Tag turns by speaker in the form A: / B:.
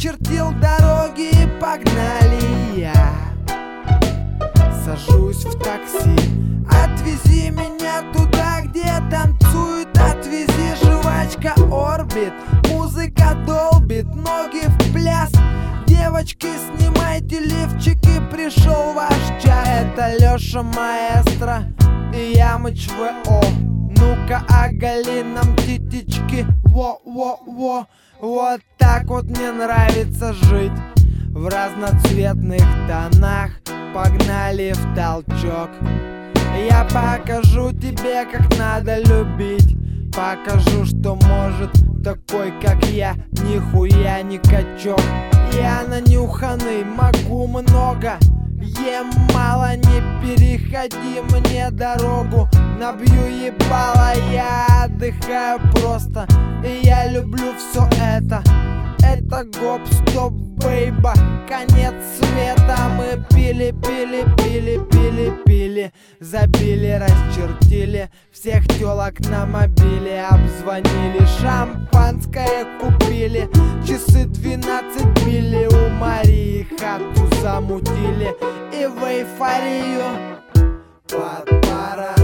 A: начертил дороги и погнали. Я сажусь в такси, отвези меня туда, где танцуют. Отвези, жвачка орбит, музыка долбит, ноги в пляс. Девочки, снимайте лифчики, пришел ваш час. Это Леша маэстро и Ямыч ВО. Ну-ка оголи нам титички, во-во-во. Вот так вот мне нравится жить в разноцветных тонах. Погнали в толчок. Я покажу тебе, как надо любить. Покажу, что может такой, как я, нихуя не качок. Я нанюханный, могу много, ем мало, не переходи мне дорогу. Набью ебало, я отдыхаю просто, и я люблю все это. Это гоп-стоп, бейба, конец света. Мы пили, пили, пили, пили, пили, забили, расчертили всех телок на мобиле, обзвонили, шампанское купили, часы 12 били, у Марии хату замутили и в эйфорию под пара.